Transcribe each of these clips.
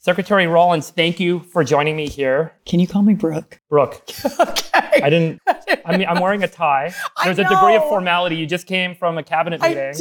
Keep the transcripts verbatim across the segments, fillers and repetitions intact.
Secretary Rawlins, thank you for joining me here. Can you call me Brooke? Brooke. Okay. I didn't, I mean, I'm wearing a tie. There's I a degree of know. formality. You just came from a cabinet meeting. I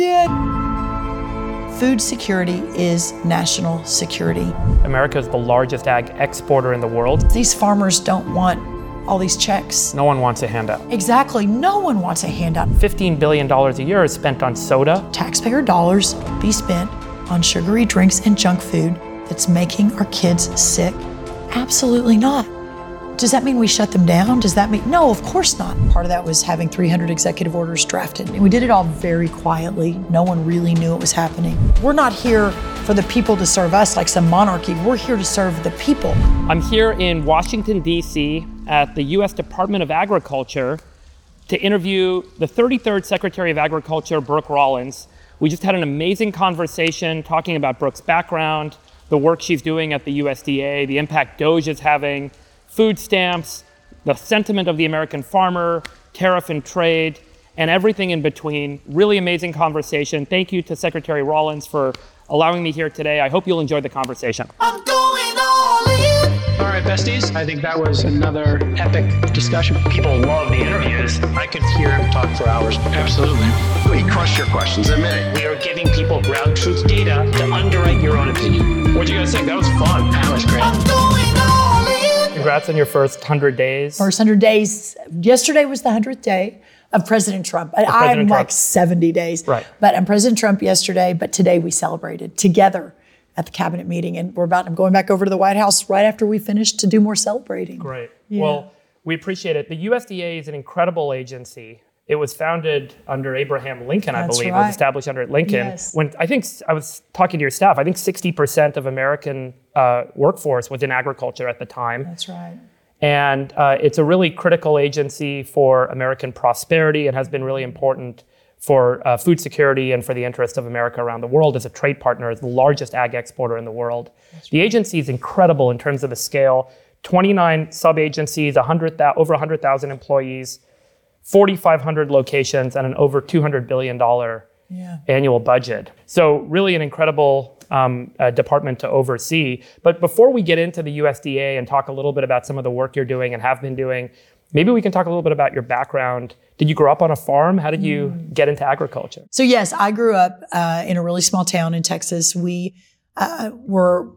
did. Food security is national security. America is the largest ag exporter in the world. These farmers don't want all these checks. No one wants a handout. Exactly. No one wants a handout. fifteen billion dollars a year is spent on soda. Taxpayer dollars be spent on sugary drinks and junk food that's making our kids sick? Absolutely not. Does that mean we shut them down? Does that mean, no, of course not. Part of that was having three hundred executive orders drafted. And we did it all very quietly. No one really knew it was happening. We're not here for the people to serve us like some monarchy. We're here to serve the people. I'm here in Washington, D C at the U S Department of Agriculture to interview the thirty-third Secretary of Agriculture, Brooke Rawlins. We just had an amazing conversation talking about Brooke's background, the work she's doing at the U S D A, the impact DOGE is having, food stamps, the sentiment of the American farmer, tariff and trade, and everything in between. Really amazing conversation. Thank you to Secretary Rawlins for allowing me here today. I hope you'll enjoy the conversation. I'm going all in. All right, besties, I think that was another epic discussion. People love the interviews. I could hear him talk for hours. Absolutely. We crush your questions, admit it. We are giving people ground truth data to underwrite your own opinion. What'd you guys think? That was fun. That was great. I'm going all in. Congrats on your first one hundred days. First one hundred days. Yesterday was the one hundredth day of President Trump. I, President I'm Trump. like seventy days. Right. But I'm President Trump yesterday, but today we celebrated together at the cabinet meeting. And we're about, I'm going back over to the White House right after we finish to do more celebrating. Great. Yeah. Well, we appreciate it. The U S D A is an incredible agency. It was founded under Abraham Lincoln, I That's believe. right. It was established under Lincoln. Yes. When I think I was talking to your staff, I think sixty percent of American uh, workforce was in agriculture at the time. That's right. And uh, it's a really critical agency for American prosperity and has been really important for uh, food security and for the interest of America around the world as a trade partner, as the largest ag exporter in the world. That's the right. agency is incredible in terms of the scale. twenty-nine sub-agencies, one hundred, over one hundred thousand employees, forty-five hundred locations, and an over two hundred billion dollars Yeah. annual budget. So really an incredible um, uh, department to oversee. But before we get into the U S D A and talk a little bit about some of the work you're doing and have been doing, maybe we can talk a little bit about your background. Did you grow up on a farm? How did you mm. get into agriculture? So yes, I grew up uh, in a really small town in Texas. We uh, were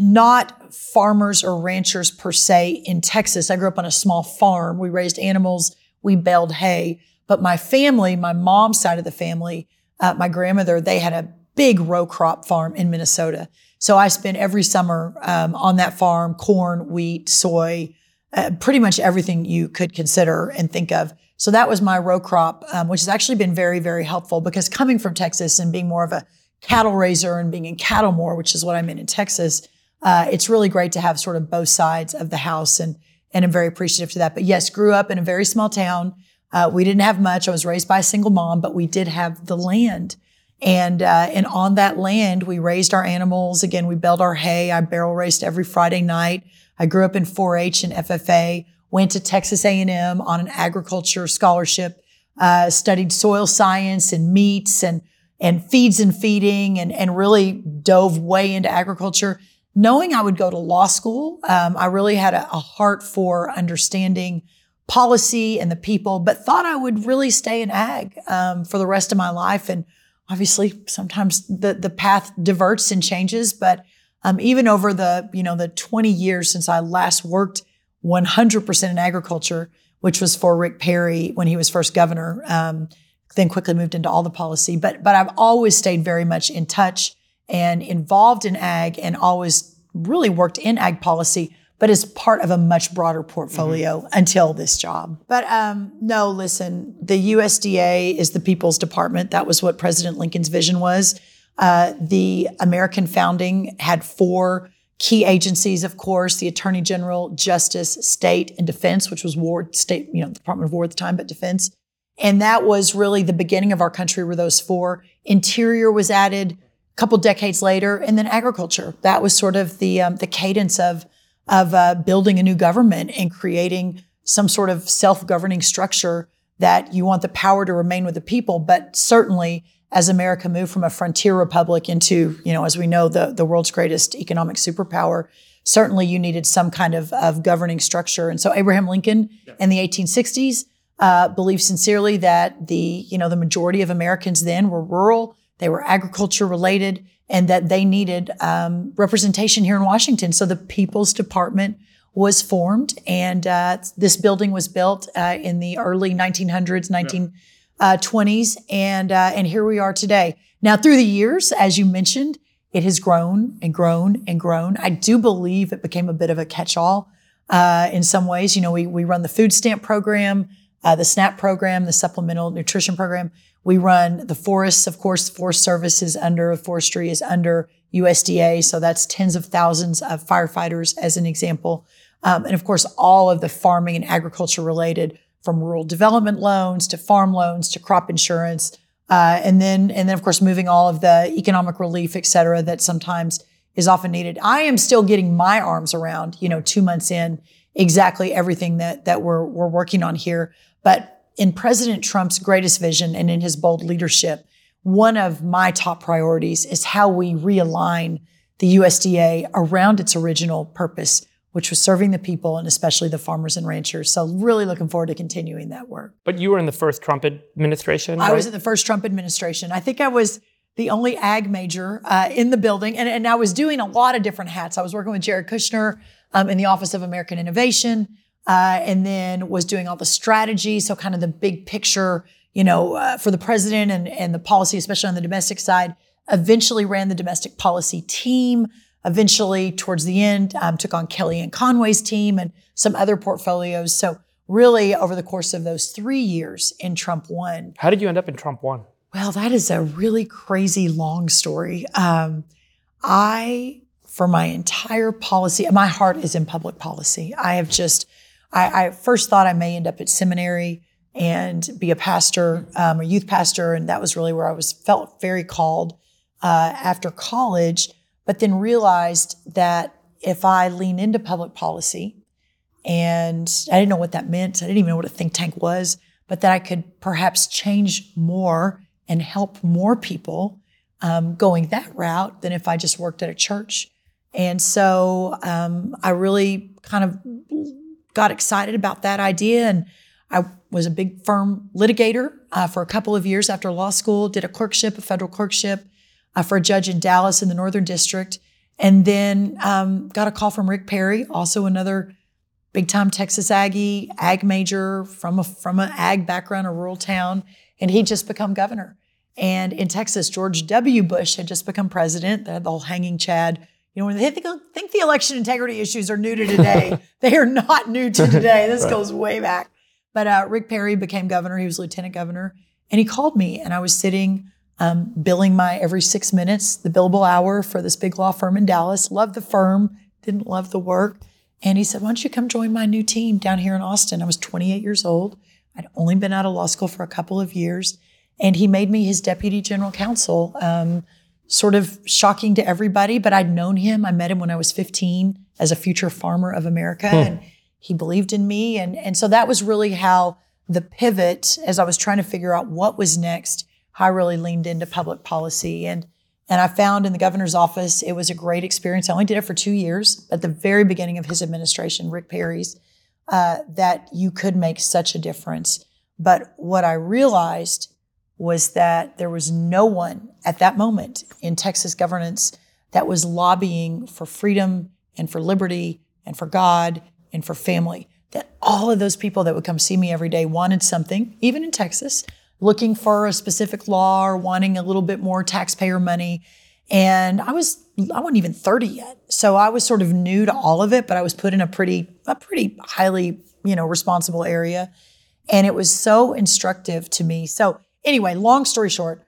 not farmers or ranchers per se in Texas. I grew up on a small farm. We raised animals. We baled hay. But my family, my mom's side of the family, uh, my grandmother, they had a big row crop farm in Minnesota. So I spent every summer um, on that farm, corn, wheat, soy, uh, pretty much everything you could consider and think of. So that was my row crop, um, which has actually been very, very helpful because coming from Texas and being more of a cattle raiser and being in cattle more, which is what I'm in in Texas, uh, it's really great to have sort of both sides of the house. And, and I'm very appreciative to that. But yes, grew up in a very small town. Uh, we didn't have much. I was raised by a single mom, but we did have the land. And, uh, and on that land, we raised our animals. Again, we baled our hay. I barrel raced every Friday night. I grew up in four H and F F A, went to Texas A and M on an agriculture scholarship, uh, studied soil science and meats and, and feeds and feeding and, and really dove way into agriculture. Knowing I would go to law school, um, I really had a, a heart for understanding policy and the people, but thought I would really stay in ag um, for the rest of my life. And obviously, sometimes the the path diverts and changes. But um, even over the you know the twenty years since I last worked one hundred percent in agriculture, which was for Rick Perry when he was first governor, um, then quickly moved into all the policy. But but I've always stayed very much in touch and involved in ag, and always really worked in ag policy, but as part of a much broader portfolio mm-hmm. until this job. But um, no, listen, the U S D A is the people's department. That was what President Lincoln's vision was. Uh, the American founding had four key agencies, of course, the Attorney General, Justice, State, and Defense, which was War, State, you know, the Department of War at the time, but Defense. And that was really the beginning of our country, were those four. Interior was added a couple decades later, and then agriculture. That was sort of the um, the cadence of of uh, building a new government and creating some sort of self-governing structure that you want the power to remain with the people, but certainly as America moved from a frontier republic into, you know, as we know, the, the world's greatest economic superpower, certainly you needed some kind of, of governing structure. And so Abraham Lincoln yeah. in the eighteen sixties uh, believed sincerely that the, you know, the majority of Americans then were rural, they were agriculture related, and that they needed um, representation here in Washington. So the People's Department was formed, and uh, this building was built uh, in the early nineteen hundreds, nineteen twenties, and uh, and here we are today. Now, through the years, as you mentioned, it has grown and grown and grown. I do believe it became a bit of a catch-all uh, in some ways. You know, we we run the food stamp program, uh, the SNAP program, the supplemental nutrition program. We run the forests, of course. Forest Service is under, forestry is under U S D A, so that's tens of thousands of firefighters, as an example. Um, and of course, all of the farming and agriculture related, from rural development loans to farm loans to crop insurance, uh, and then and then of course moving all of the economic relief, et cetera, that sometimes is often needed. I am still getting my arms around, you know, two months in, exactly everything that that we're we're working on here. But in President Trump's greatest vision and in his bold leadership, one of my top priorities is how we realign the U S D A around its original purpose, which was serving the people and especially the farmers and ranchers. So really looking forward to continuing that work. But you were in the first Trump administration, I right? was in the first Trump administration. I think I was the only ag major uh, in the building. And, and I was doing a lot of different hats. I was working with Jared Kushner um, in the Office of American Innovation, uh, and then was doing all the strategy. So kind of the big picture, you know, uh, for the president and, and the policy, especially on the domestic side. Eventually ran the domestic policy team. Eventually, towards the end, um, took on Kellyanne Conway's team and some other portfolios. So really, over the course of those three years in Trump one. How did you end up in Trump one? Well, that is a really crazy long story. Um, I, for my entire policy, my heart is in public policy. I have just, I, I first thought I may end up at seminary and be a pastor, um, a youth pastor, and that was really where I was felt very called uh, after college. But then realized that if I lean into public policy, and I didn't know what that meant, I didn't even know what a think tank was, but that I could perhaps change more and help more people um, going that route than if I just worked at a church. And so um, I really kind of got excited about that idea. And I was a big firm litigator uh, for a couple of years after law school, did a clerkship, a federal clerkship, Uh, for a judge in Dallas in the Northern District, and then um, got a call from Rick Perry, also another big-time Texas Aggie, ag major from a from an ag background, a rural town, and he'd just become governor. And in Texas, George W. Bush had just become president. They had the whole hanging Chad. You know, when they think, think the election integrity issues are new to today, they are not new to today. This right. goes way back. But uh, Rick Perry became governor. He was lieutenant governor, and he called me, and I was sitting. Um, billing my every six minutes, the billable hour for this big law firm in Dallas. Loved the firm, didn't love the work. And he said, why don't you come join my new team down here in Austin? I was twenty-eight years old. I'd only been out of law school for a couple of years. And he made me his deputy general counsel, um, sort of shocking to everybody, but I'd known him. I met him when I was fifteen as a future farmer of America. Hmm. And he believed in me. And, and so that was really how the pivot, as I was trying to figure out what was next, I really leaned into public policy. And and I found in the governor's office, it was a great experience. I only did it for two years. At the very beginning of his administration, Rick Perry's, uh, that you could make such a difference. But what I realized was that there was no one at that moment in Texas governance that was lobbying for freedom and for liberty and for God and for family. That all of those people that would come see me every day wanted something, even in Texas, looking for a specific law or wanting a little bit more taxpayer money. And I was, I wasn't even thirty yet. So I was sort of new to all of it, but I was put in a pretty, a pretty highly, you know, responsible area. And it was so instructive to me. So anyway, long story short,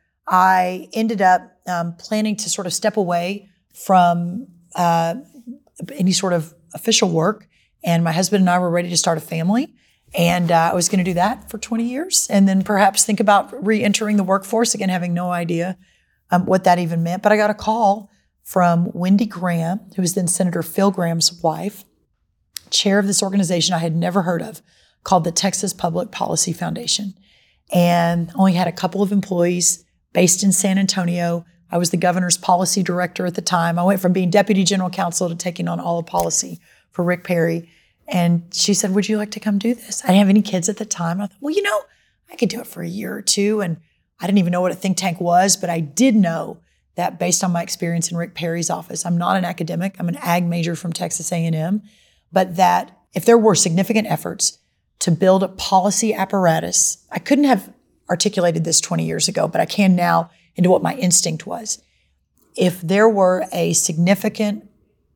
I ended up um, planning to sort of step away from uh, any sort of official work. And my husband and I were ready to start a family. And uh, I was going to do that for twenty years and then perhaps think about re-entering the workforce, again, having no idea um, what that even meant. But I got a call from Wendy Graham, who was then Senator Phil Graham's wife, chair of this organization I had never heard of, called the Texas Public Policy Foundation. And only had a couple of employees, based in San Antonio. I was the governor's policy director at the time. I went from being deputy general counsel to taking on all of policy for Rick Perry. And she said, would you like to come do this? I didn't have any kids at the time. I thought, well, you know, I could do it for a year or two. And I didn't even know what a think tank was, but I did know that based on my experience in Rick Perry's office, I'm not an academic. I'm an ag major from Texas A and M, but that if there were significant efforts to build a policy apparatus, I couldn't have articulated this twenty years ago, but I can now into what my instinct was. If there were a significant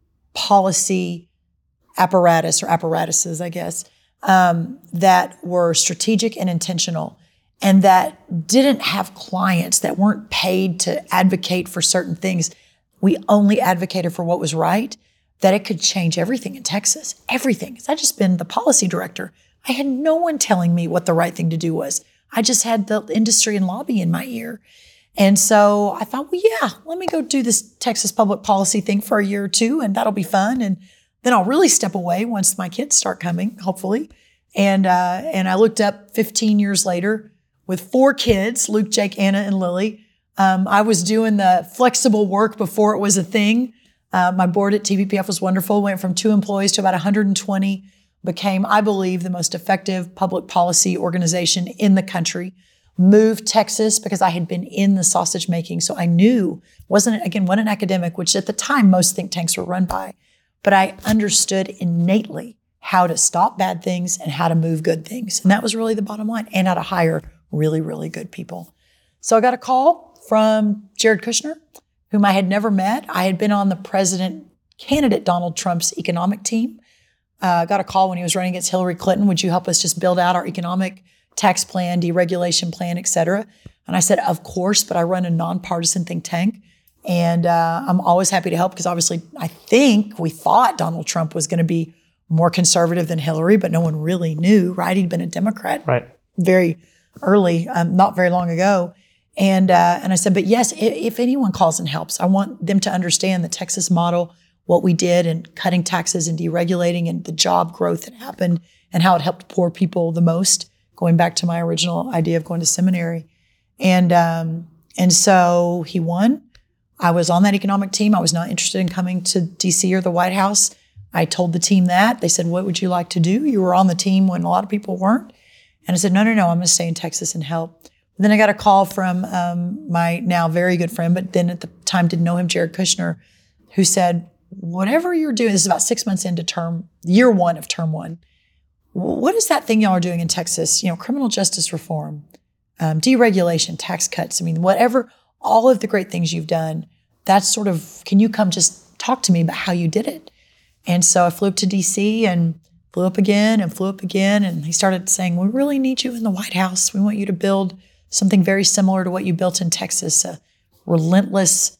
policy apparatus or apparatuses, I guess, um, that were strategic and intentional and that didn't have clients that weren't paid to advocate for certain things, we only advocated for what was right, that it could change everything in Texas, everything. Because I'd just been the policy director. I had no one telling me what the right thing to do was. I just had the industry and lobby in my ear. And so I thought, well, yeah, let me go do this Texas public policy thing for a year or two, and that'll be fun. And then I'll really step away once my kids start coming, hopefully. And uh, and I looked up fifteen years later with four kids, Luke, Jake, Anna, and Lily. Um, I was doing the flexible work before it was a thing. Uh, my board at T V P F was wonderful. Went from two employees to about one hundred twenty. Became, I believe, the most effective public policy organization in the country. Moved Texas because I had been in the sausage making, so I knew, wasn't again, wasn't an academic, which at the time most think tanks were run by, but I understood innately how to stop bad things and how to move good things. And that was really the bottom line, and how to hire really, really good people. So I got a call from Jared Kushner, whom I had never met. I had been on the president candidate Donald Trump's economic team. I uh, got a call when he was running against Hillary Clinton. Would you help us just build out our economic tax plan, deregulation plan, et cetera? And I said, of course, but I run a nonpartisan think tank. And uh, I'm always happy to help because obviously I think we thought Donald Trump was going to be more conservative than Hillary, but no one really knew, right? He'd been a Democrat right. very early, um, not very long ago. And uh, and I said, but yes, if, if anyone calls and helps, I want them to understand the Texas model, what we did in cutting taxes and deregulating and the job growth that happened and how it helped poor people the most, going back to my original idea of going to seminary. And um, and so he won. I was on that economic team. I was not interested in coming to D C or the White House. I told the team that. They said, what would you like to do? You were on the team when a lot of people weren't. And I said, no, no, no, I'm going to stay in Texas and help. And then I got a call from um, my now very good friend, but then at the time didn't know him, Jared Kushner, who said, whatever you're doing, this is about six months into term, year one of term one. What is that thing y'all are doing in Texas? You know, criminal justice reform, um, deregulation, tax cuts. I mean, whatever, all of the great things you've done, that's sort of, can you come just talk to me about how you did it? And so I flew up to D C and flew up again and flew up again. And he started saying, we really need you in the White House. We want you to build something very similar to what you built in Texas, a relentless,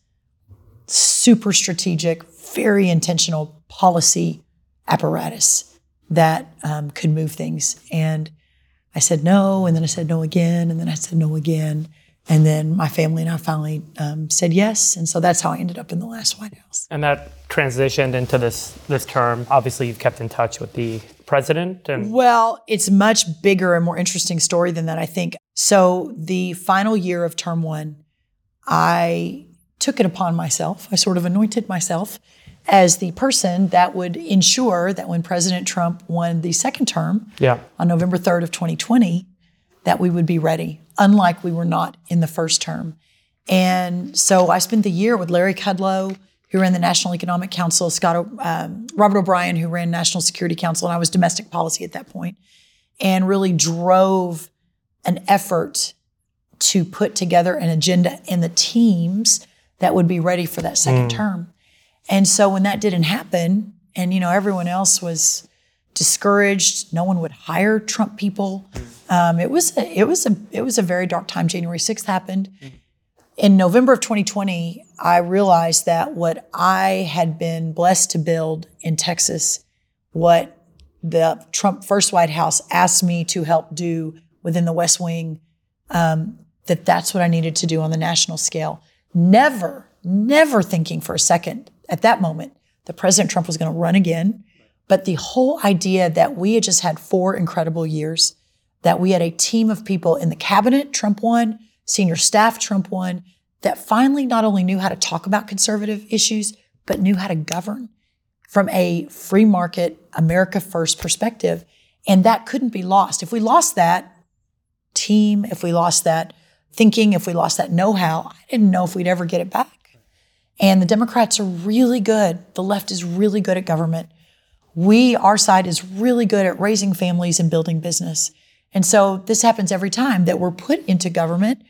super strategic, very intentional policy apparatus that um, could move things. And I said no, and then I said no again, and then I said no again. And then my family and I finally um, said yes. And so that's how I ended up in the last White House. And that transitioned into this this term. Obviously, you've kept in touch with the president. And Well, it's much bigger and more interesting story than that, I think. So the final year of term one, I took it upon myself. I sort of anointed myself as the person that would ensure that when President Trump won the second term yeah. on November third of twenty twenty, that we would be ready, unlike we were not in the first term. And so I spent the year with Larry Kudlow, who ran the National Economic Council, Scott, um, Robert O'Brien, who ran National Security Council, and I was domestic policy at that point, and really drove an effort to put together an agenda and the teams that would be ready for that second mm. term. And so when that didn't happen, and you know everyone else was discouraged, no one would hire Trump people. Um, it was a, it was a it was a very dark time. January sixth happened. In November of twenty twenty, I realized that what I had been blessed to build in Texas, what the Trump first White House asked me to help do within the West Wing, um, that that's what I needed to do on the national scale. Never, never thinking for a second at that moment that President Trump was going to run again. But the whole idea that we had just had four incredible years, that we had a team of people in the cabinet, Trump one, senior staff Trump won that finally not only knew how to talk about conservative issues, but knew how to govern from a free market, America first perspective. And that couldn't be lost. If we lost that team, if we lost that thinking, if we lost that know-how, I didn't know if we'd ever get it back. And the Democrats are really good. The left is really good at government. We, our side, is really good at raising families and building business. And so this happens every time that we're put into government.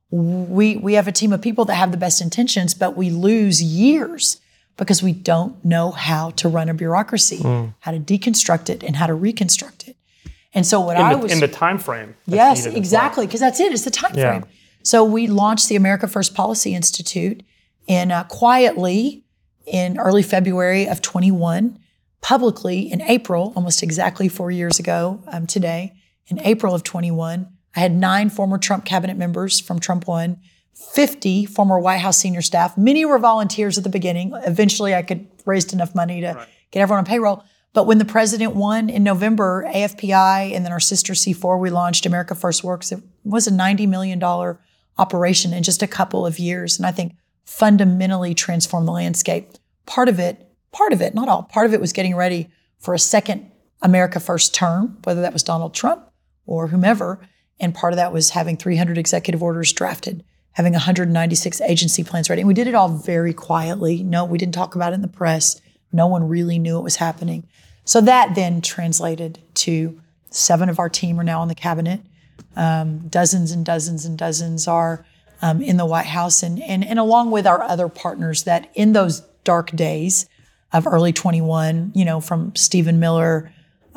We, we have a team of people that have the best intentions, but we lose years because we don't know how to run a bureaucracy, mm. how to deconstruct it and how to reconstruct it. And so what in I the, was... In the time frame. Yes, exactly, because that's it. It's the time yeah. frame. So we launched the America First Policy Institute in uh, quietly in early February of twenty-one, publicly in April, almost exactly four years ago um, today, in April of twenty-one. I had nine former Trump cabinet members from Trump one, fifty former White House senior staff. Many were volunteers at the beginning. Eventually, I could raise enough money to right. get everyone on payroll. But when the president won in November, A F P I and then our sister C four, we launched America First Works. It was a ninety million dollars operation in just a couple of years. And I think fundamentally transformed the landscape. Part of it, part of it, not all, part of it was getting ready for a second America First term, whether that was Donald Trump or whomever. And part of that was having three hundred executive orders drafted, having one hundred ninety-six agency plans ready. And we did it all very quietly. No, we didn't talk about it in the press. No one really knew it was happening. So that then translated to seven of our team are now in the cabinet. Um, dozens and dozens and dozens are um, in the White House. And, and, and along with our other partners that in those dark days of early twenty-one, you know, from Stephen Miller,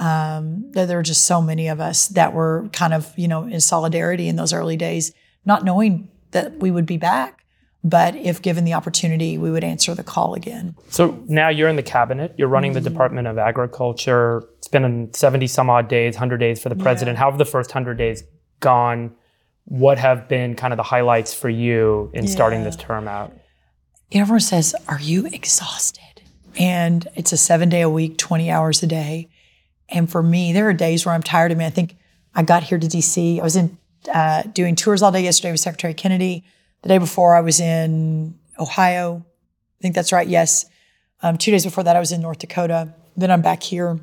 um, there, there were just so many of us that were kind of, you know, in solidarity in those early days, not knowing that we would be back. But if given the opportunity, we would answer the call again. So now you're in the cabinet. You're running mm-hmm. the Department of Agriculture. It's been seventy some odd days, one hundred days for the president. Yeah. How have the first one hundred days gone? What have been kind of the highlights for you in yeah. starting this term out? Everyone says, are you exhausted? And it's a seven day a week, twenty hours a day. And for me, there are days where I'm tired. I mean, I think I got here to D C. I was in uh, doing tours all day yesterday with Secretary Kennedy. The day before, I was in Ohio. I think that's right, yes. Um, two days before that, I was in North Dakota. Then I'm back here.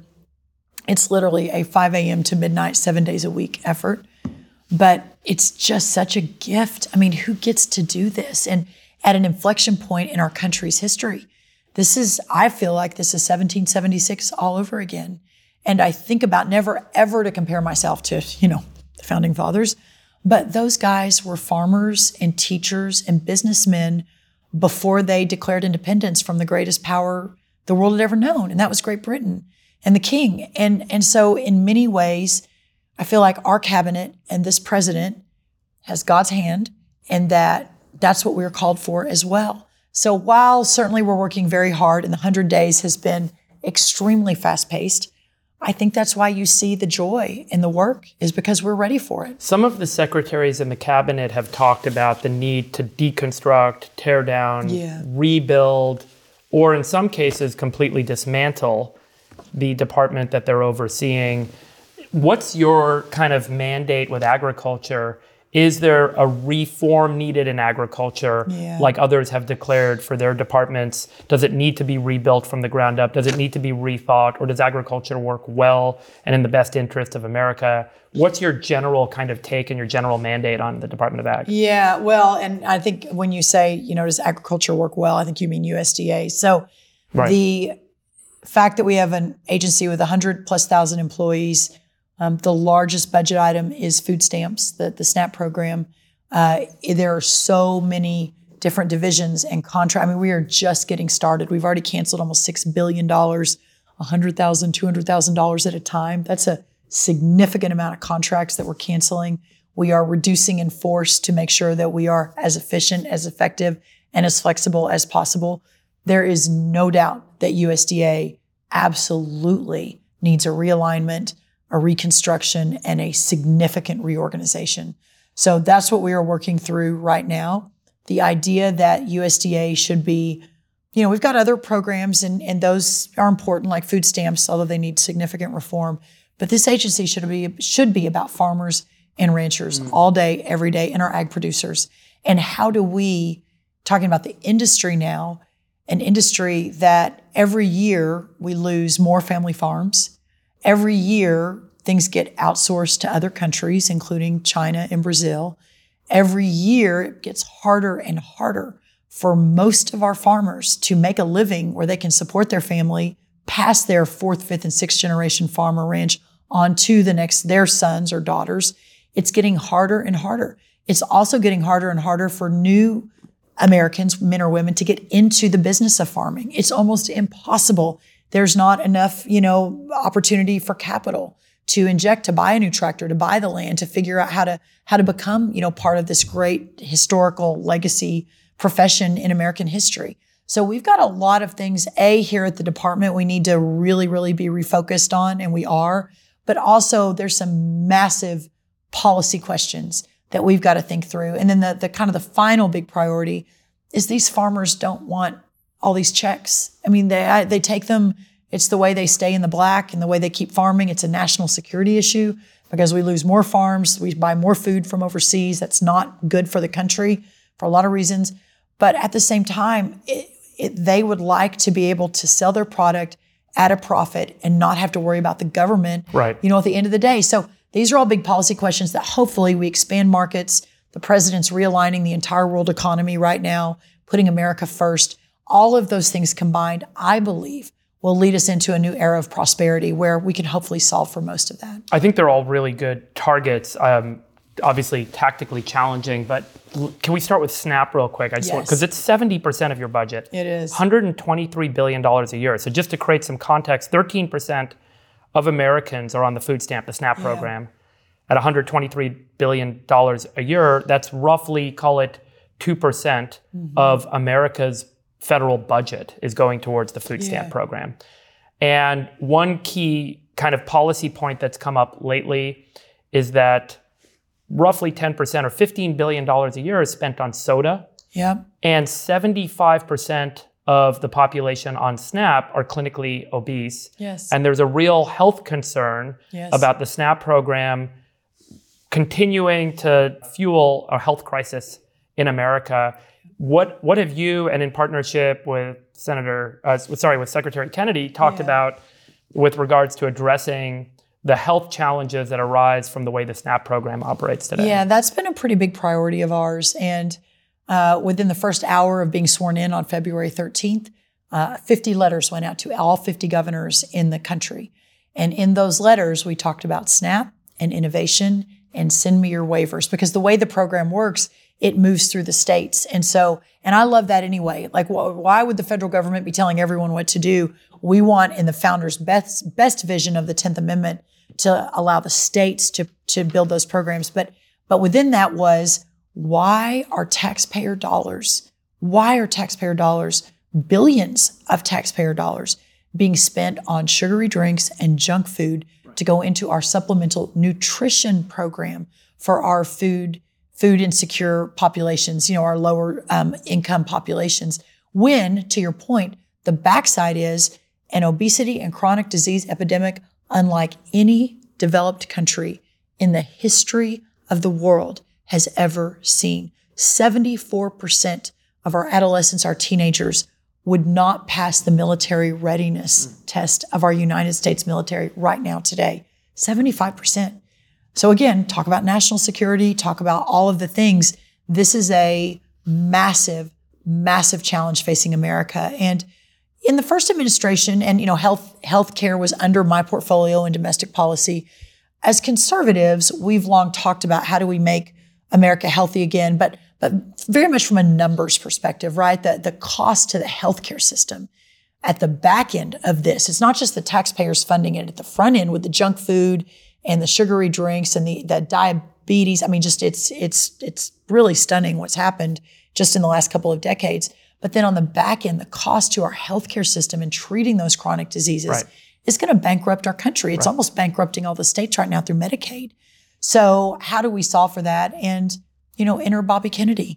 It's literally a five a.m. to midnight, seven days a week effort. But it's just such a gift. I mean, who gets to do this? And at an inflection point in our country's history, this is, I feel like this is seventeen seventy-six all over again. And I think about never, ever to compare myself to, you know, the founding fathers. But those guys were farmers and teachers and businessmen before they declared independence from the greatest power the world had ever known. And that was Great Britain and the king. And, and so in many ways, I feel like our cabinet and this president has God's hand and that that's what we're called for as well. So while certainly we're working very hard and the one hundred days has been extremely fast-paced, I think that's why you see the joy in the work is because we're ready for it. Some of the secretaries in the cabinet have talked about the need to deconstruct, tear down, yeah. rebuild, or in some cases completely dismantle the department that they're overseeing. What's your kind of mandate with agriculture? Is there a reform needed in agriculture yeah. like others have declared for their departments? Does it need to be rebuilt from the ground up? Does it need to be rethought? Or does agriculture work well and in the best interest of America? What's your general kind of take and your general mandate on the Department of Ag? Yeah, well, and I think when you say, you know, does agriculture work well, I think you mean U S D A. So right. the fact that we have an agency with one hundred plus thousand employees, Um, the largest budget item is food stamps, the, the SNAP program. Uh, there are so many different divisions and contracts. I mean, we are just getting started. We've already canceled almost six billion dollars, one hundred thousand dollars, two hundred thousand dollars at a time. That's a significant amount of contracts that we're canceling. We are reducing in force to make sure that we are as efficient, as effective, and as flexible as possible. There is no doubt that U S D A absolutely needs a realignment, a reconstruction, and a significant reorganization. So that's what we are working through right now. The idea that U S D A should be, you know, we've got other programs and, and those are important like food stamps, although they need significant reform. But this agency should be should be about farmers and ranchers all day, every day, and our ag producers. And how do we, talking about the industry now, an industry that every year we lose more family farms. Every year things get outsourced to other countries, including China and Brazil. Every year it gets harder and harder for most of our farmers to make a living where they can support their family, pass their fourth, fifth, and sixth generation farm or ranch on to the next, their sons or daughters. It's getting harder and harder. It's also getting harder and harder for new Americans, men or women, to get into the business of farming. It's almost impossible. There's not enough, you know, opportunity for capital to inject, to buy a new tractor, to buy the land, to figure out how to, how to become, you know, part of this great historical legacy profession in American history. So we've got a lot of things, A, here at the department we need to really, really be refocused on, and we are, but also there's some massive policy questions that we've got to think through. And then the, the kind of the final big priority is these farmers don't want all these checks. I mean, they they take them, it's the way they stay in the black and the way they keep farming. It's a national security issue because we lose more farms, we buy more food from overseas. That's not good for the country for a lot of reasons. But at the same time, it, it, they would like to be able to sell their product at a profit and not have to worry about the government, right, you know, at the end of the day. So these are all big policy questions that hopefully we expand markets. The president's realigning the entire world economy right now, putting America first. All of those things combined, I believe, will lead us into a new era of prosperity where we can hopefully solve for most of that. I think they're all really good targets. Um, obviously tactically challenging, but l- can we start with SNAP real quick? I just want, Yes. because it's seventy percent of your budget. It is. one hundred twenty-three billion dollars a year. So just to create some context, thirteen percent of Americans are on the food stamp, the SNAP Yeah. program. At one hundred twenty-three billion dollars a year, that's roughly, call it two percent Mm-hmm. of America's federal budget is going towards the food stamp Yeah. program. And one key kind of policy point that's come up lately is that roughly ten percent or fifteen billion dollars a year is spent on soda, Yeah. and seventy-five percent of the population on SNAP are clinically obese. Yes. And there's a real health concern Yes. about the SNAP program continuing to fuel a health crisis in America. What what have you, and in partnership with Senator, uh, sorry, with Secretary Kennedy, talked Yeah. about with regards to addressing the health challenges that arise from the way the SNAP program operates today? Yeah, that's been a pretty big priority of ours. And uh, within the first hour of being sworn in on February thirteenth, uh, fifty letters went out to all fifty governors in the country. And in those letters, we talked about SNAP and innovation and send me your waivers, because the way the program works, it moves through the states. And so, and I love that anyway. Like, wh- why would the federal government be telling everyone what to do? We want, in the founders' best, best vision of the tenth Amendment, to allow the states to, to build those programs. But, but within that was, why are taxpayer dollars, why are taxpayer dollars, billions of taxpayer dollars, being spent on sugary drinks and junk food to go into our supplemental nutrition program for our food, food insecure populations, you know, our lower um, income populations, when, to your point, the backside is an obesity and chronic disease epidemic unlike any developed country in the history of the world has ever seen. seventy-four percent of our adolescents, our teenagers, would not pass the military readiness mm. test of our United States military right now today. seventy-five percent. So again, talk about national security, talk about all of the things. This is a massive, massive challenge facing America. And in the first administration, and you know, health healthcare was under my portfolio in domestic policy. As conservatives, we've long talked about how do we make America healthy again, but but very much from a numbers perspective, right? The the cost to the healthcare system at the back end of this, it's not just the taxpayers funding it at the front end with the junk food and the sugary drinks and the, the diabetes. I mean, just it's it's it's really stunning what's happened just in the last couple of decades. But then on the back end, the cost to our healthcare system and treating those chronic diseases Right. is going to bankrupt our country. It's Right. almost bankrupting all the states right now through Medicaid. So how do we solve for that? And, you know, enter Bobby Kennedy.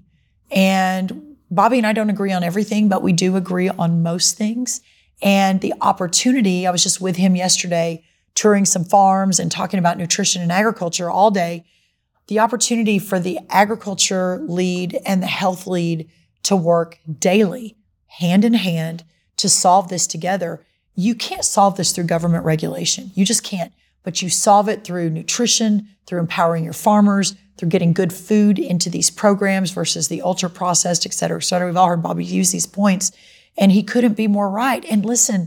And Bobby and I don't agree on everything, but we do agree on most things. And the opportunity, I was just with him yesterday, touring some farms and talking about nutrition and agriculture all day. the opportunity for the agriculture lead and the health lead to work daily, hand in hand, to solve this together. You can't solve this through government regulation. You just can't. But you solve it through nutrition, through empowering your farmers, through getting good food into these programs versus the ultra-processed, et cetera, et cetera. We've all heard Bobby use these points, and he couldn't be more right. And listen,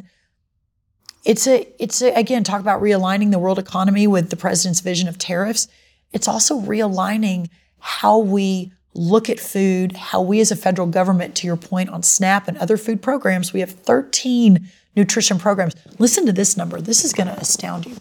it's a, it's a, again, talk about realigning the world economy with the president's vision of tariffs. It's also realigning how we look at food, how we as a federal government, to your point on SNAP and other food programs, we have thirteen nutrition programs. Listen to this number. This is going to astound you.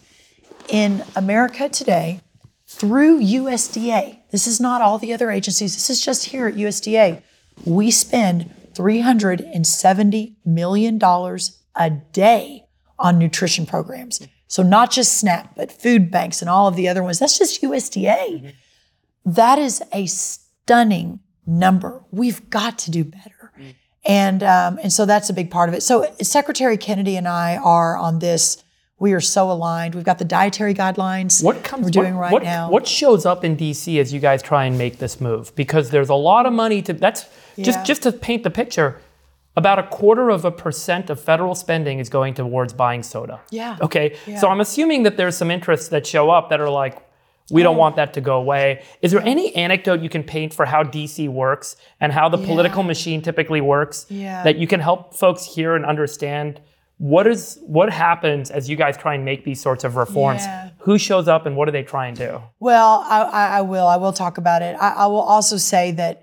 In America today, through U S D A, this is not all the other agencies, this is just here at U S D A, we spend three hundred seventy million dollars a day on nutrition programs. So not just SNAP, but food banks and all of the other ones. That's just U S D A. Mm-hmm. That is a stunning number. We've got to do better. Mm-hmm. And um, and so that's a big part of it. So Secretary Kennedy and I are on this. We are so aligned. We've got the dietary guidelines what comes, we're doing what, right what, now. What shows up in D C as you guys try and make this move? Because there's a lot of money to, that's Yeah. just, just to paint the picture, about a quarter of a percent of federal spending is going towards buying soda. Yeah. Okay, Yeah. so I'm assuming that there's some interests that show up that are like, we don't Oh. want that to go away. Is there any anecdote you can paint for how D C works and how the Yeah. political machine typically works Yeah. that you can help folks hear and understand what is what happens as you guys try and make these sorts of reforms? Yeah. Who shows up and what do they try and do? Well, I, I, I will. I will talk about it. I, I will also say that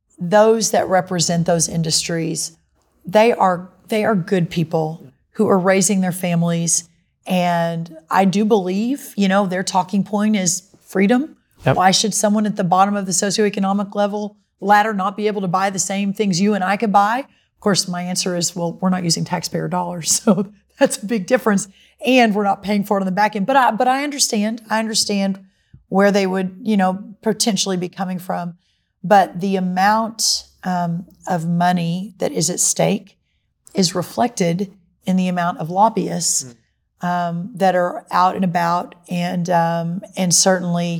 those that represent those industries, they are they are good people who are raising their families. And I do believe, you know, their talking point is freedom. Yep. Why should someone at the bottom of the socioeconomic level ladder not be able to buy the same things you and I could buy? Of course, my answer is, well, we're not using taxpayer dollars, so that's a big difference, and we're not paying for it on the back end. But I, but I understand. I understand where they would, you know, potentially be coming from. But the amount um, of money that is at stake is reflected in the amount of lobbyists um, that are out and about, and um, and certainly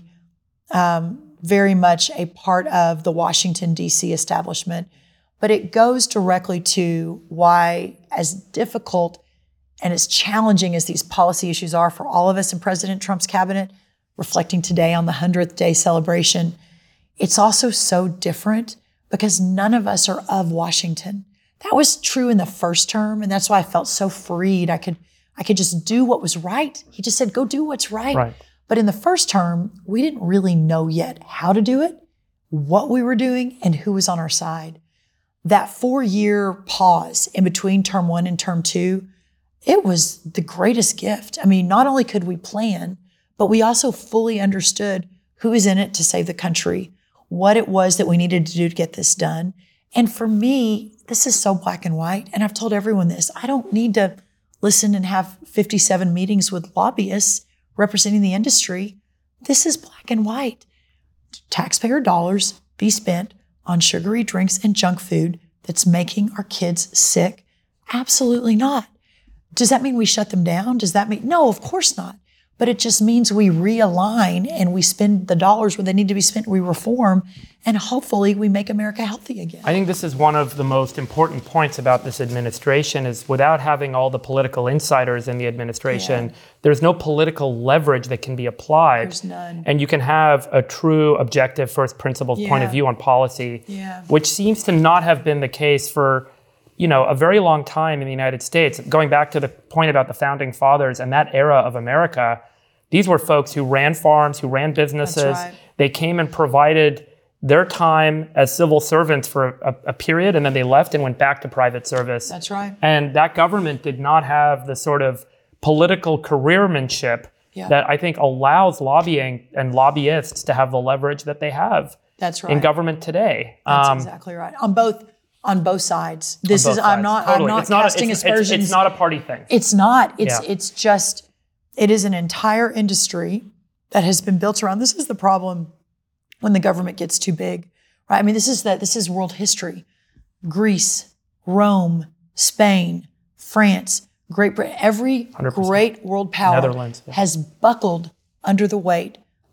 um, very much a part of the Washington, D C establishment. But it goes directly to why, as difficult and as challenging as these policy issues are for all of us in President Trump's cabinet, reflecting today on the hundredth day celebration, it's also so different because none of us are of Washington. That was true in the first term, and that's why I felt so freed. I could, I could just do what was right. He just said, go do what's right. Right. But in the first term, we didn't really know yet how to do it, what we were doing, and who was on our side. That four-year pause in between term one and term two, it was the greatest gift. I mean, not only could we plan, but we also fully understood who was in it to save the country, what it was that we needed to do to get this done. And for me, this is so black and white. And I've told everyone this. I don't need to listen and have fifty-seven meetings with lobbyists representing the industry. This is black and white. Taxpayer dollars be spent on sugary drinks and junk food that's making our kids sick? Absolutely not. Does that mean we shut them down? Does that mean, no, of course not. But it just means we realign and we spend the dollars where they need to be spent, we reform, and hopefully we make America healthy again. I think this is one of the most important points about this administration is without having all the political insiders in the administration, Yeah. there's no political leverage that can be applied. There's none. And you can have a true objective first principles point of Yeah. view on policy, Yeah. which seems to not have been the case for you know, a very long time in the United States. Going back to the point about the founding fathers and that era of America, these were folks who ran farms, who ran businesses. That's right. They came and provided their time as civil servants for a, a period, and then they left and went back to private service. That's right. And that government did not have the sort of political careermanship Yeah. that I think allows lobbying and lobbyists to have the leverage that they have That's right. in government today. That's Um, exactly right. On both on both sides. This both is I'm sides. not Totally. I'm not it's not casting a, it's, aspersions. It's, it's not a party thing. It's not. It's Yeah. it's just it is an entire industry that has been built around. This is the problem when the government gets too big, right? I mean, this is that this is world history. Greece, Rome, Spain, France, Great Britain, every one hundred percent. great world power Netherlands, yeah. has buckled under the weight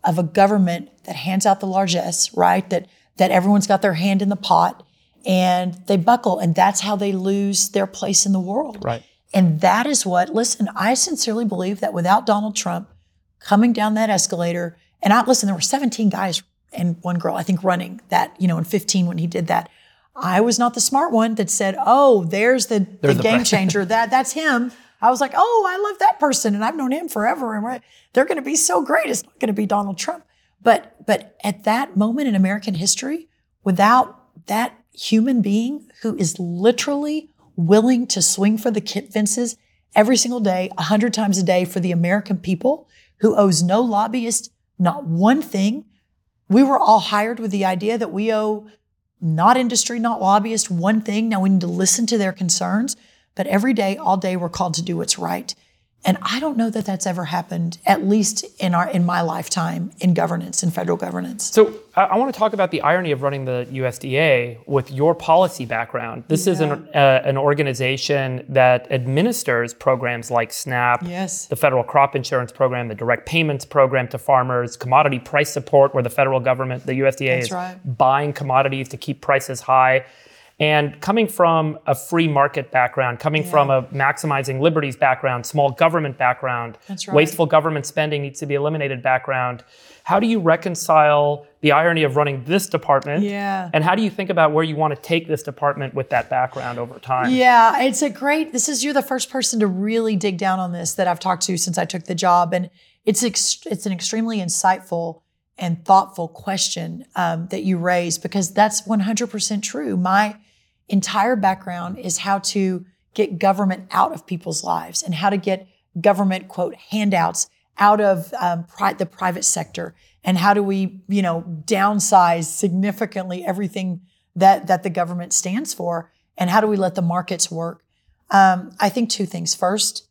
of a government that hands out the largesse, right? That that everyone's got their hand in the pot and they buckle, and that's how they lose their place in the world. Right. And that is what, listen, I sincerely believe that without Donald Trump coming down that escalator, and I, listen, there were seventeen guys and one girl, I think, running that, you know, in fifteen when he did that. I was not the smart one that said, oh, there's the, the, the game pre- changer. That That's him. I was like, oh, I love that person, and I've known him forever. And right, they're going to be so great. It's not going to be Donald Trump. But but at that moment in American history, without that human being who is literally willing to swing for the fences every single day, a hundred times a day for the American people, who owes no lobbyist not one thing. We were all hired with the idea that we owe not industry, not lobbyists, one thing. Now we need to listen to their concerns. But every day, all day, we're called to do what's right. And I don't know that that's ever happened, at least in our in my lifetime, in governance, in federal governance. So I, I want to talk about the irony of running the U S D A with your policy background. This Yeah. is an, uh, an organization that administers programs like SNAP, Yes. the federal crop insurance program, the direct payments program to farmers, commodity price support, where the federal government, the U S D A, That's is right. buying commodities to keep prices high. And coming from a free market background, coming Yeah. from a maximizing liberties background, small government background, That's right. wasteful government spending needs to be eliminated background, how do you reconcile the irony of running this department? Yeah. And how do you think about where you want to take this department with that background over time? Yeah, it's a great, this is, you're the first person to really dig down on this that I've talked to since I took the job. And it's ex- it's an extremely insightful and thoughtful question um, that you raise, because that's one hundred percent true. My entire background is how to get government out of people's lives and how to get government, quote, handouts out of um, pri- the private sector. And how do we, you know, downsize significantly everything that, that the government stands for? And how do we let the markets work? Um, I think two things. First,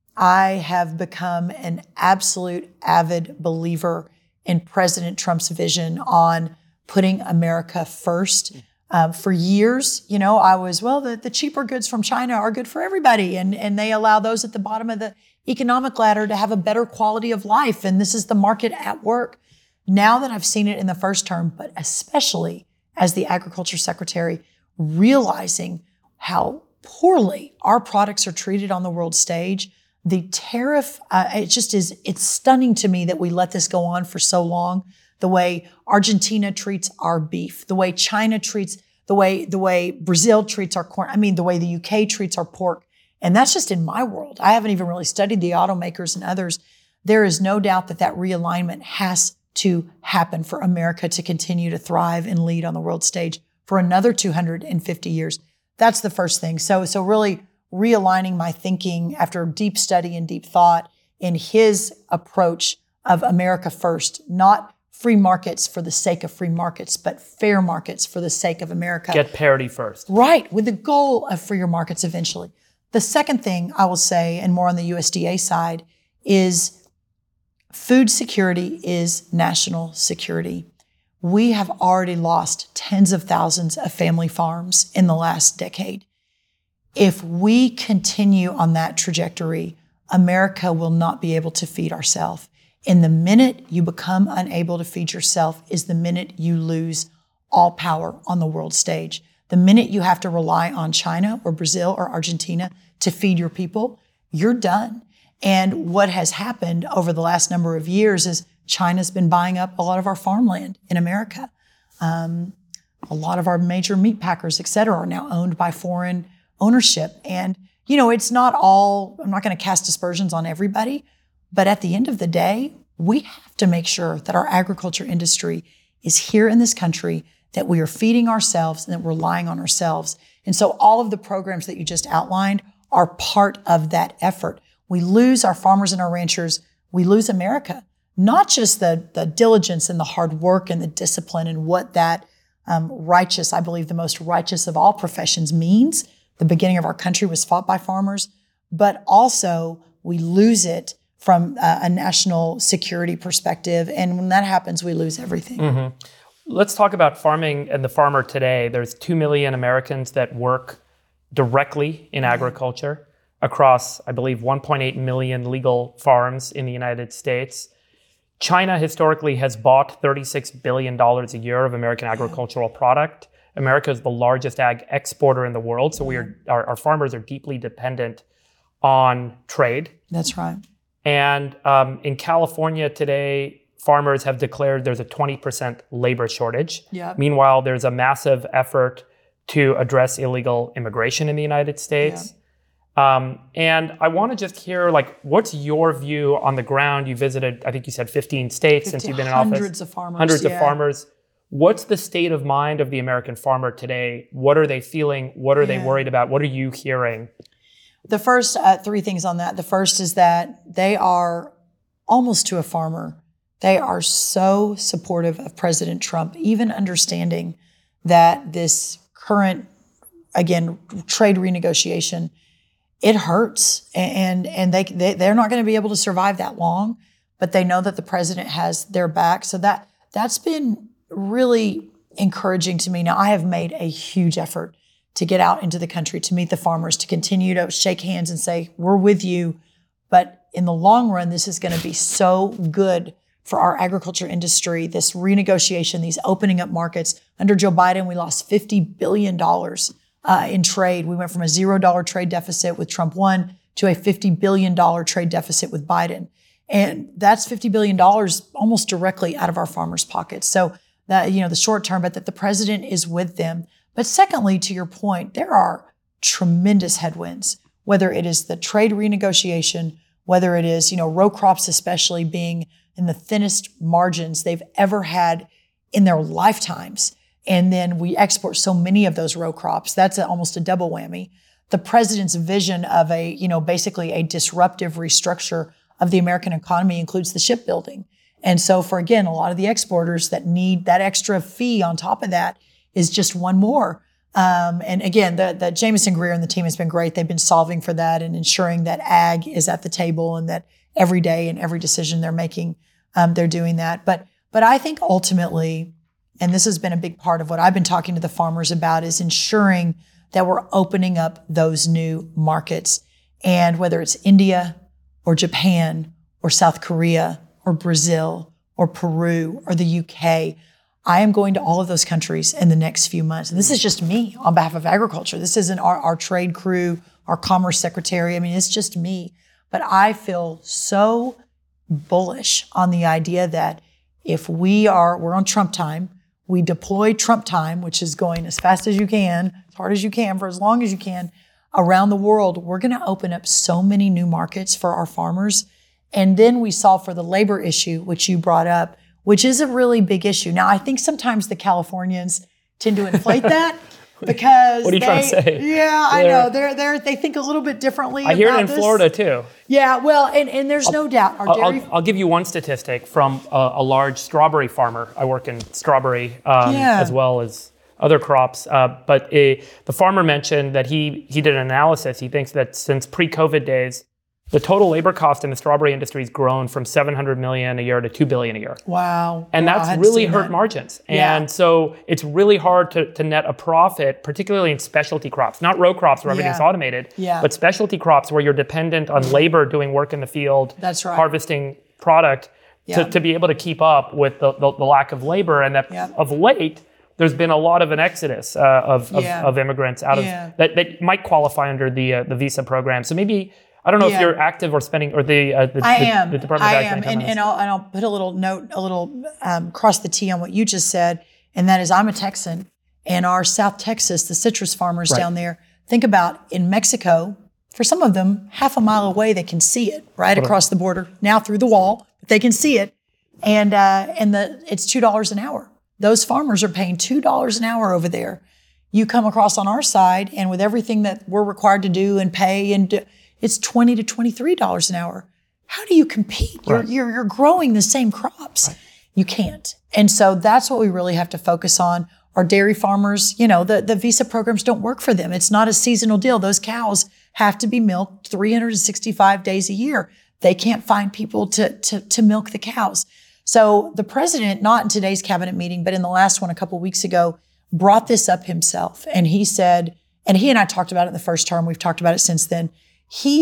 I have become an absolute avid believer in President Trump's vision on putting America first. Um, for years, you know, I was, well, the, the cheaper goods from China are good for everybody. And, and they allow those at the bottom of the economic ladder to have a better quality of life. And this is the market at work. Now that I've seen it in the first term, but especially as the agriculture secretary, realizing how poorly our products are treated on the world stage, the tariff, uh, it just is, it's stunning to me that we let this go on for so long. The way Argentina treats our beef, the way China treats, the way the way Brazil treats our corn, I mean, the way the U K treats our pork. And that's just in my world. I haven't even really studied the automakers and others. There is no doubt that that realignment has to happen for America to continue to thrive and lead on the world stage for another two hundred fifty years. That's the first thing. So, so really realigning my thinking after deep study and deep thought in his approach of America first, not free markets for the sake of free markets, but fair markets for the sake of America. Get parity first. Right, with the goal of freer markets eventually. The second thing I will say, and more on the U S D A side, is food security is national security. We have already lost tens of thousands of family farms in the last decade. If we continue on that trajectory, America will not be able to feed ourselves. And the minute you become unable to feed yourself is the minute you lose all power on the world stage. The minute you have to rely on China or Brazil or Argentina to feed your people, you're done. And what has happened over the last number of years is China's been buying up a lot of our farmland in America. Um, a lot of our major meat packers, et cetera, are now owned by foreign ownership. And, you know, it's not all, I'm not going to cast aspersions on everybody, but at the end of the day, we have to make sure that our agriculture industry is here in this country, that we are feeding ourselves and that we're relying on ourselves. And so all of the programs that you just outlined are part of that effort. We lose our farmers and our ranchers. We lose America, not just the, the diligence and the hard work and the discipline and what that um, righteous, I believe the most righteous of all professions means. The beginning of our country was fought by farmers, but also we lose it from a, a national security perspective. And when that happens, we lose everything. Mm-hmm. Let's talk about farming and the farmer today. There's two million Americans that work directly in agriculture across, I believe, one point eight million legal farms in the United States. China historically has bought thirty-six billion dollars a year of American agricultural product. America is the largest ag exporter in the world, so we are our, our farmers are deeply dependent on trade. That's right. And um, in California today, farmers have declared there's a twenty percent labor shortage. Yep. Meanwhile, there's a massive effort to address illegal immigration in the United States. Yep. Um, and I want to just hear, like, what's your view on the ground? You visited, I think you said fifteen states since you've been in office. Hundreds of farmers. Hundreds yeah. of farmers. What's the state of mind of the American farmer today? What are they feeling? What are Yeah. they worried about? What are you hearing? The first uh, three things on that. The first is that they are almost to a farmer. They are so supportive of President Trump, even understanding that this current, again, trade renegotiation, it hurts, and and they, they they're not going to be able to survive that long. But they know that the president has their back. So that that's been really encouraging to me. Now, I have made a huge effort to get out into the country, to meet the farmers, to continue to shake hands and say, we're with you. But in the long run, this is going to be so good for our agriculture industry, this renegotiation, these opening up markets. Under Joe Biden, we lost fifty billion dollars uh, in trade. We went from a zero dollar trade deficit with Trump one to a fifty billion dollars trade deficit with Biden. And that's fifty billion dollars almost directly out of our farmers' pockets. So that, you know, the short term, but that the president is with them. But secondly, to your point, there are tremendous headwinds, whether it is the trade renegotiation, whether it is, you know, row crops especially being in the thinnest margins they've ever had in their lifetimes. And then we export so many of those row crops. That's a, almost a double whammy. The president's vision of a, you know, basically a disruptive restructure of the American economy includes the shipbuilding. And so for, again, a lot of the exporters that need that extra fee on top of that is just one more. Um, and again, the, the Jameson Greer and the team has been great. They've been solving for that and ensuring that ag is at the table and that every day and every decision they're making, um, they're doing that. But, but I think ultimately, and this has been a big part of what I've been talking to the farmers about, is ensuring that we're opening up those new markets. And whether it's India or Japan or South Korea or Brazil or Peru or the U K, I am going to all of those countries in the next few months. And this is just me on behalf of agriculture. This isn't our, our trade crew, our commerce secretary. I mean, it's just me. But I feel so bullish on the idea that if we are, we're on Trump time, we deploy Trump time, which is going as fast as you can, as hard as you can, for as long as you can, around the world, we're going to open up so many new markets for our farmers. And then we solve for the labor issue, which you brought up, which is a really big issue. Now, I think sometimes the Californians tend to inflate that because what are you they, trying to say? Yeah, I know. They're they're they think a little bit differently. I hear it about in this. Florida too. Yeah, well, and, and there's no doubt. Our I'll, dairy I'll, I'll give you one statistic from a, a large strawberry farmer. I work in strawberry um, Yeah. as well as other crops. Uh, but a, the farmer mentioned that he he did an analysis. He thinks that since pre-COVID days, the total labor cost in the strawberry industry has grown from seven hundred million dollars a year to two billion dollars a year. Wow. And Wow, I that's hadn't really seen hurt that. margins. Yeah. And so it's really hard to, to net a profit, particularly in specialty crops, not row crops where everything's Yeah. automated, Yeah. but specialty crops where you're dependent on labor doing work in the field, That's right. harvesting product Yeah. to, to be able to keep up with the, the, the lack of labor. And that Yeah. of late, there's been a lot of an exodus uh, of, of, Yeah. of immigrants out of Yeah. that, that might qualify under the uh, the visa program. So maybe, I don't know Yeah. if you're active or spending, or the uh, the, I the, am. the Department I of Ag am, can and, comment and on I'll and I'll put a little note, a little um, cross the T on what you just said, and that is I'm a Texan, and our South Texas, the citrus farmers Right. down there. Think about in Mexico, for some of them, half a mile away they can see it right across the border now through the wall, but they can see it, and uh, and the it's two dollars an hour. Those farmers are paying two dollars an hour over there. You come across on our side, and with everything that we're required to do and pay, and do, it's twenty to twenty-three dollars an hour. How do you compete? You're, Right. you're, you're growing the same crops. You can't. And so that's what we really have to focus on. Our dairy farmers, you know, the, the visa programs don't work for them. It's not a seasonal deal. Those cows have to be milked three hundred sixty-five days a year. They can't find people to, to, to milk the cows. So the president, not in today's cabinet meeting, but in the last one a couple weeks ago, brought this up himself. And he said, and he and I talked about it in the first term. We've talked about it since then. He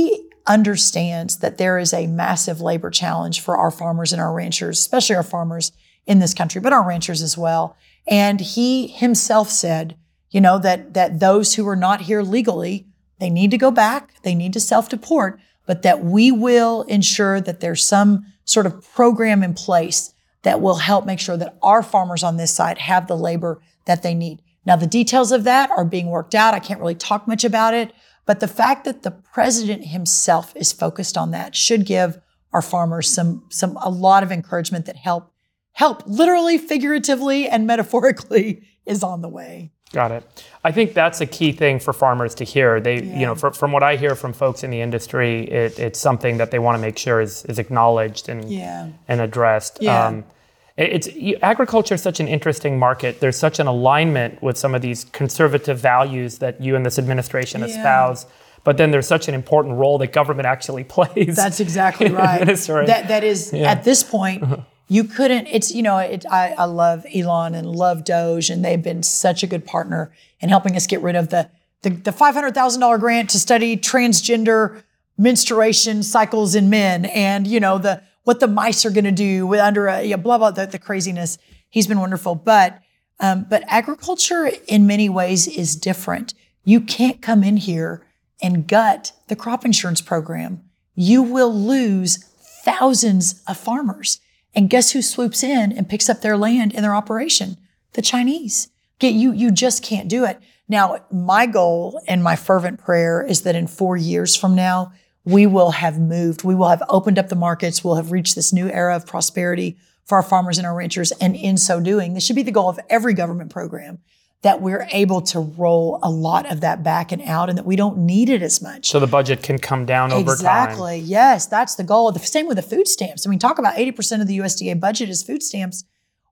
understands that there is a massive labor challenge for our farmers and our ranchers, especially our farmers in this country, but our ranchers as well. And he himself said, you know, that, that those who are not here legally, they need to go back, they need to self-deport, but that we will ensure that there's some sort of program in place that will help make sure that our farmers on this side have the labor that they need. Now, the details of that are being worked out. I can't really talk much about it, but the fact that the president himself is focused on that should give our farmers some, some, a lot of encouragement that help, help literally, figuratively, and metaphorically is on the way. Got it. I think that's a key thing for farmers to hear. They, Yeah. you know, for, from what I hear from folks in the industry, it, it's something that they want to make sure is, is acknowledged and Yeah. and addressed. Yeah. Um, it- it's you- agriculture is such an interesting market. There's such an alignment with some of these conservative values that you and this administration Yeah. espouse. But then there's such an important role that government actually plays. That's exactly in right. administering. That that is Yeah. at this point. You couldn't, it's, you know, it, I, I love Elon and love Doge, and they've been such a good partner in helping us get rid of the, the, the five hundred thousand dollars grant to study transgender menstruation cycles in men and, you know, the what the mice are going to do with under a, yeah, blah, blah, the, the craziness. He's been wonderful. But, um, but agriculture in many ways is different. You can't come in here and gut the crop insurance program. You will lose thousands of farmers. And guess who swoops in and picks up their land in their operation? The Chinese. Get you, you just can't do it. Now, my goal and my fervent prayer is that in four years from now, we will have moved. We will have opened up the markets. We'll have reached this new era of prosperity for our farmers and our ranchers. And in so doing, this should be the goal of every government program, that we're able to roll a lot of that back and out and that we don't need it as much. So the budget can come down over time. Exactly. Yes, that's the goal. The same with the food stamps. I mean, talk about eighty percent of the U S D A budget is food stamps.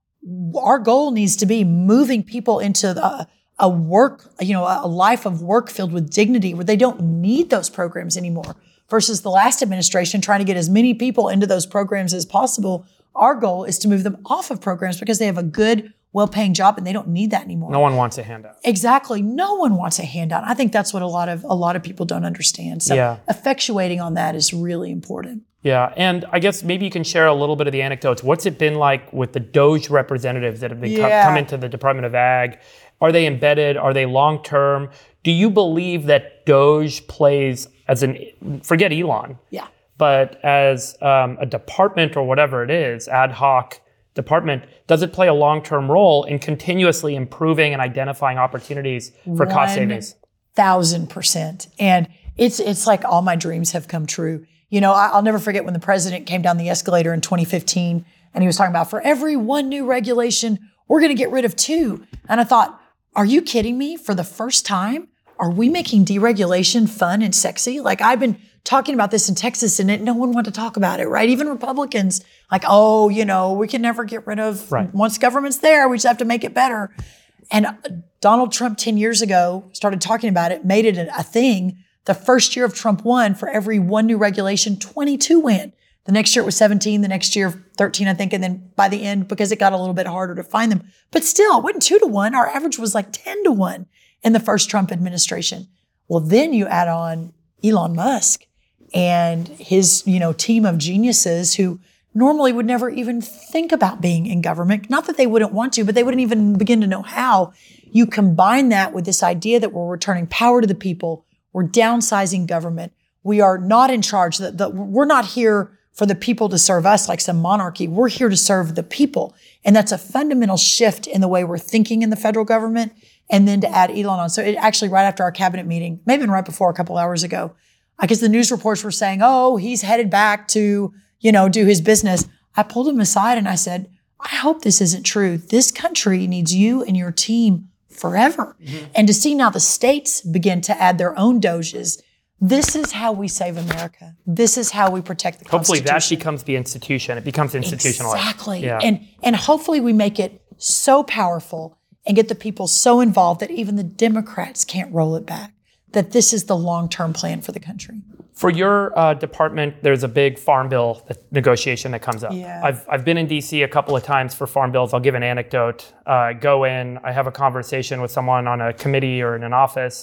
Our goal needs to be moving people into a, a work, you know, a life of work filled with dignity where they don't need those programs anymore versus the last administration trying to get as many people into those programs as possible. Our goal is to move them off of programs because they have a good, well-paying job and they don't need that anymore. No one wants a handout. Exactly. No one wants a handout. I think that's what a lot of a lot of people don't understand. So Yeah. effectuating on that is really important. Yeah, and I guess maybe you can share a little bit of the anecdotes. What's it been like with the Doge representatives that have been co- Yeah. come into the Department of Ag? Are they embedded? Are they long-term? Do you believe that Doge plays as an, forget Elon, Yeah. but as um, a department or whatever it is, ad hoc department, does it play a long-term role in continuously improving and identifying opportunities for cost One savings? Thousand percent. And it's it's like all my dreams have come true. You know, I, I'll never forget when the president came down the escalator in twenty fifteen and he was talking about for every one new regulation, we're going to get rid of two. And I thought, are you kidding me? For the first time, are we making deregulation fun and sexy? Like I've been talking about this in Texas and it, no one wanted to talk about it, right? Even Republicans, like, oh, you know, we can never get rid of, Right. once government's there, we just have to make it better. And Donald Trump ten years ago started talking about it, made it a, a thing. The first year of Trump won, for every one new regulation, twenty-two went. The next year it was seventeen, the next year thirteen, I think. And then by the end, because it got a little bit harder to find them, but still it wasn't two to one. Our average was like ten to one in the first Trump administration. Well, then you add on Elon Musk and his, you know, team of geniuses who normally would never even think about being in government. Not that they wouldn't want to, but they wouldn't even begin to know how. You combine that with this idea that we're returning power to the people, we're downsizing government, we are not in charge, that the, we're not here for the people to serve us like some monarchy, we're here to serve the people. And that's a fundamental shift in the way we're thinking in the federal government. And then to add Elon on. So it actually, right after our cabinet meeting, maybe even right before, a couple hours ago, I guess the news reports were saying, oh, he's headed back to, you know, do his business. I pulled him aside and I said, I hope this isn't true. This country needs you and your team forever. Mm-hmm. And to see now the states begin to add their own doges, this is how we save America. This is how we protect the Hopefully Constitution. that becomes the institution. It becomes institutionalized. Exactly. Yeah. And, and hopefully we make it so powerful and get the people so involved that even the Democrats can't roll it back, that this is the long-term plan for the country. For your uh, department, there's a big farm bill that, negotiation that comes up. Yeah. I've, I've been in D C a couple of times for farm bills. I'll give an anecdote. Uh, I go in, I have a conversation with someone on a committee or in an office,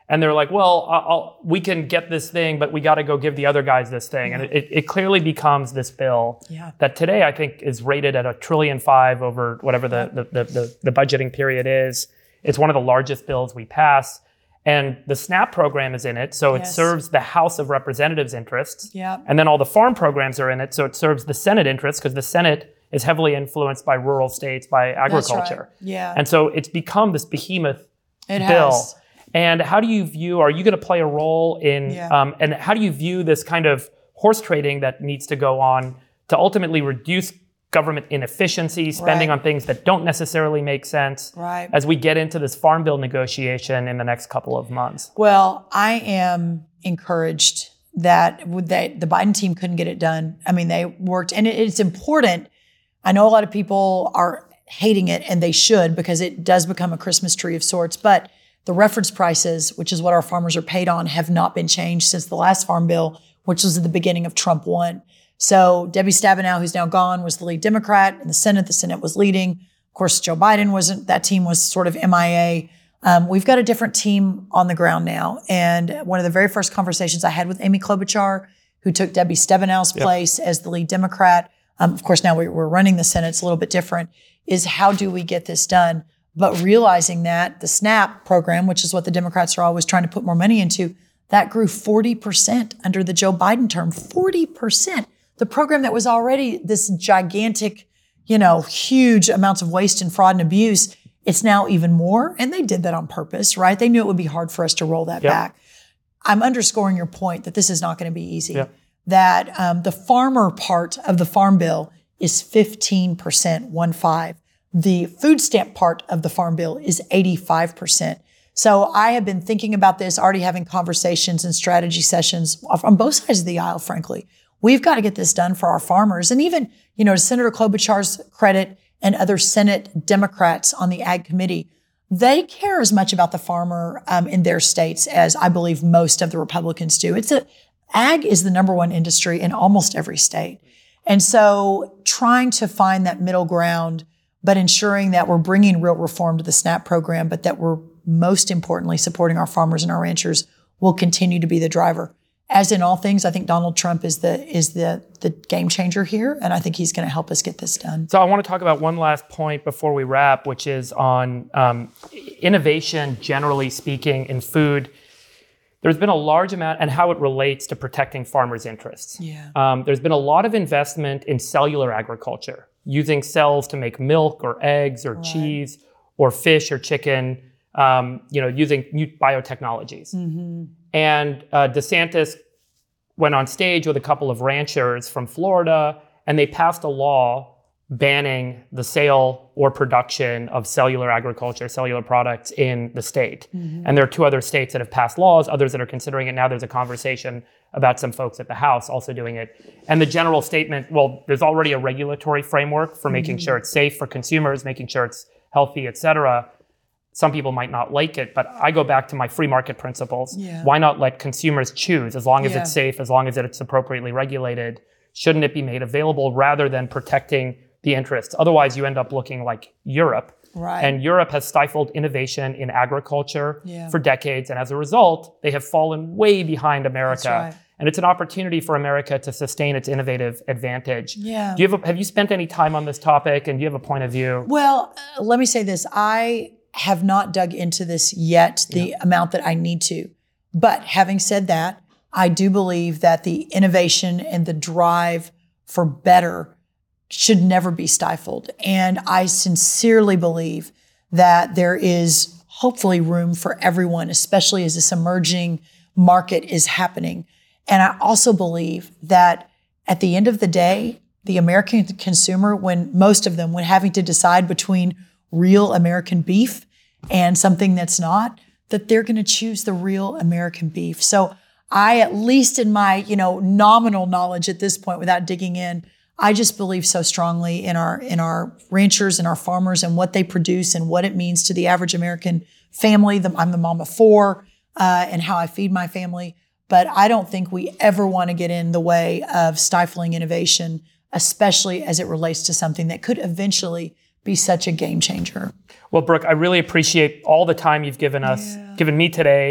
And they're like, well, I'll, we can get this thing, but we got to go give the other guys this thing. Yeah. And it, it clearly becomes this bill yeah. that today I think is rated at a trillion five over whatever the, the, the, the, the budgeting period is. It's one of the largest bills we pass. And the SNAP program is in it, so yes. it serves the House of Representatives' interests. Yeah. And then all the farm programs are in it, so it serves the Senate interests, because the Senate is heavily influenced by rural states, by agriculture. That's right. Yeah. And so it's become this behemoth it bill. Has. And how do you view, are you going to play a role in, yeah. um, and how do you view this kind of horse trading that needs to go on to ultimately reduce government inefficiency, spending right. on things that don't necessarily make sense right. as we get into this farm bill negotiation in the next couple of months? Well, I am encouraged that with that the Biden team couldn't get it done. I mean, they worked, and it, it's important. I know a lot of people are hating it, and they should, because it does become a Christmas tree of sorts, but the reference prices, which is what our farmers are paid on, have not been changed since the last farm bill, which was at the beginning of Trump one. So Debbie Stabenow, who's now gone, was the lead Democrat in the Senate. The Senate was leading. Of course, Joe Biden wasn't. That team was sort of M I A. Um, we've got a different team on the ground now. And one of the very first conversations I had with Amy Klobuchar, who took Debbie Stabenow's yep. place as the lead Democrat, um, of course, now we're running the Senate. It's a little bit different, is how do we get this done? But realizing that the SNAP program, which is what the Democrats are always trying to put more money into, that grew forty percent under the Joe Biden term, forty percent. The program that was already this gigantic, you know, huge amounts of waste and fraud and abuse, it's now even more. And they did that on purpose, right? They knew it would be hard for us to roll that yep. back. I'm underscoring your point that this is not going to be easy. Yep. That um, the farmer part of the farm bill is fifteen percent, one five. The food stamp part of the farm bill is eighty-five percent. So I have been thinking about this, already having conversations and strategy sessions on both sides of the aisle, frankly. We've got to get this done for our farmers. And even, you know, to Senator Klobuchar's credit and other Senate Democrats on the Ag Committee, they care as much about the farmer um, in their states as I believe most of the Republicans do. It's a, ag is the number one industry in almost every state. And so trying to find that middle ground, but ensuring that we're bringing real reform to the SNAP program, but that we're most importantly supporting our farmers and our ranchers, will continue to be the driver. As in all things, I think Donald Trump is the is the the game changer here, and I think he's going to help us get this done. So I want to talk about one last point before we wrap, which is on um, innovation, generally speaking, in food. There's been a large amount, and how it relates to protecting farmers' interests. Yeah. Um, there's been a lot of investment in cellular agriculture, using cells to make milk or eggs or right. cheese or fish or chicken, um, you know, using new biotechnologies. Mm-hmm. And uh, DeSantis went on stage with a couple of ranchers from Florida, and they passed a law banning the sale or production of cellular agriculture, cellular products in the state. Mm-hmm. And there are two other states that have passed laws, others that are considering it now. There's a conversation about some folks at the House also doing it. And the general statement, well, there's already a regulatory framework for making mm-hmm. sure it's safe for consumers, making sure it's healthy, et cetera. Some people might not like it, but I go back to my free market principles. Yeah. Why not let consumers choose as long as Yeah. it's safe, as long as it's appropriately regulated? Shouldn't it be made available rather than protecting the interests? Otherwise, you end up looking like Europe. Right. And Europe has stifled innovation in agriculture Yeah. for decades. And as a result, they have fallen way behind America. That's right. And it's an opportunity for America to sustain its innovative advantage. Yeah. Do you have, a, have you spent any time on this topic, and do you have a point of view? Well, uh, let me say this. I have not dug into this yet, the yeah. amount that I need to. But having said that, I do believe that the innovation and the drive for better should never be stifled. And I sincerely believe that there is hopefully room for everyone, especially as this emerging market is happening. And I also believe that at the end of the day, the American consumer, when most of them, when having to decide between real American beef and something that's not, that they're going to choose the real American beef. So I, at least in my, you know, nominal knowledge at this point, without digging in, I just believe so strongly in our in our ranchers and our farmers and what they produce and what it means to the average American family. The, I'm the mom of four, uh, and how I feed my family. But I don't think we ever want to get in the way of stifling innovation, especially as it relates to something that could eventually be such a game changer. Well, Brooke, I really appreciate all the time you've given us, Yeah. given me today.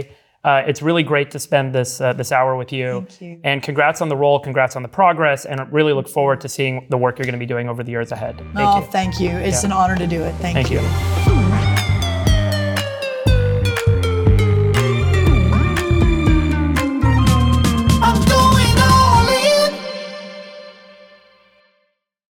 Uh, it's really great to spend this uh, this hour with you. Thank you. And congrats on the role, congrats on the progress, and I really look forward to seeing the work you're going to be doing over the years ahead. Thank oh, you. thank you. It's Yeah. an honor to do it. Thank, Thank you. you.